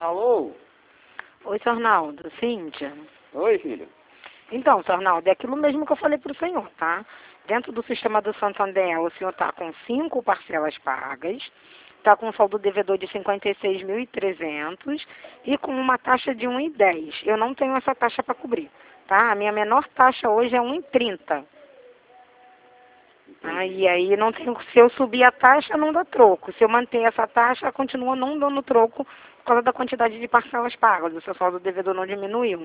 Alô? Oi, Sr. Arnaldo. Cíntia. Oi, filho. Então, Sr. Arnaldo, é aquilo mesmo que eu falei para o senhor, tá? Dentro do sistema do Santander, o senhor está com 5 parcelas pagas, está com um saldo devedor de 56.300 e com uma taxa de 1,10. Eu não tenho essa taxa para cobrir, tá? A minha menor taxa hoje é 1,30. E aí não tem, se eu subir a taxa, não dá troco. Se eu manter essa taxa, continua não dando troco por causa da quantidade de parcelas pagas. O seu saldo devedor não diminuiu.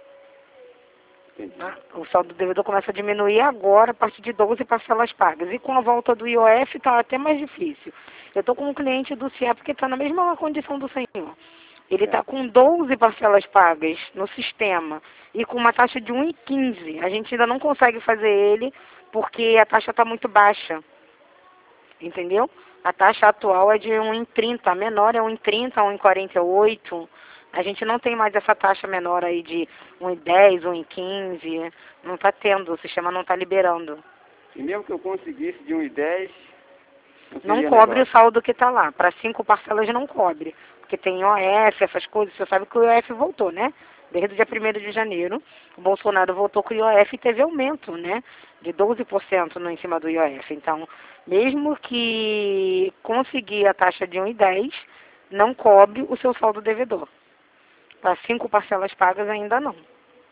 O saldo devedor começa a diminuir agora, a partir de 12 parcelas pagas. E com a volta do IOF está até mais difícil. Eu estou com um cliente do CIEP que está na mesma condição do senhor. Ele está com 12 parcelas pagas no sistema e com uma taxa de 1,15. A gente ainda não consegue fazer ele porque a taxa está muito baixa. Entendeu? A taxa atual é de 1,30. A menor é 1,30, 1,48. A gente não tem mais essa taxa menor aí de 1,10, 1,15. Não está tendo, o sistema não está liberando. E mesmo que eu conseguisse de 1,10... Não cobre o saldo que está lá. Para 5 parcelas não cobre. Porque tem IOF, essas coisas. Você sabe que o IOF voltou, né? Desde o dia 1º de janeiro, o Bolsonaro voltou com o IOF e teve aumento, né? De 12% no, em cima do IOF. Então, mesmo que conseguir a taxa de 1,10, não cobre o seu saldo devedor. Para 5 parcelas pagas ainda não.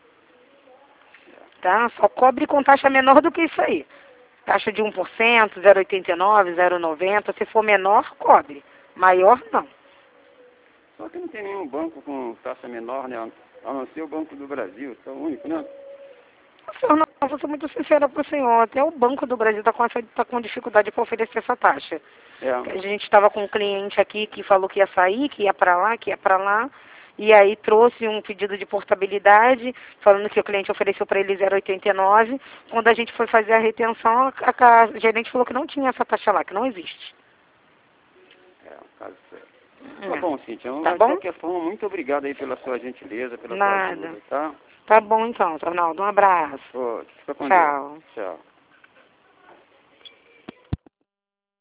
Tá? Só cobre com taxa menor do que isso aí. Taxa de 1%, 0,89, 0,90. Se for menor, cobre. Maior, não. Só que não tem nenhum banco com taxa menor, né? A não ser o Banco do Brasil, é o único, né? Senhor, não, vou ser muito sincera para o senhor. Até o Banco do Brasil está com dificuldade para oferecer essa taxa. É. A gente estava com um cliente aqui que falou que ia sair, que ia para lá, que ia para lá. E aí trouxe um pedido de portabilidade, falando que o cliente ofereceu para ele 0,89. Quando a gente foi fazer a retenção, a gerente falou que não tinha essa taxa lá, que não existe. É, um caso sério. Tá bom, Cíntia. Tá De bom? qualquer forma, muito obrigado aí pela sua gentileza, pela sua Nada. ajuda, tá? Tá bom então, Arnaldo. Um abraço. Pô, fica com Tchau. Deus. Tchau.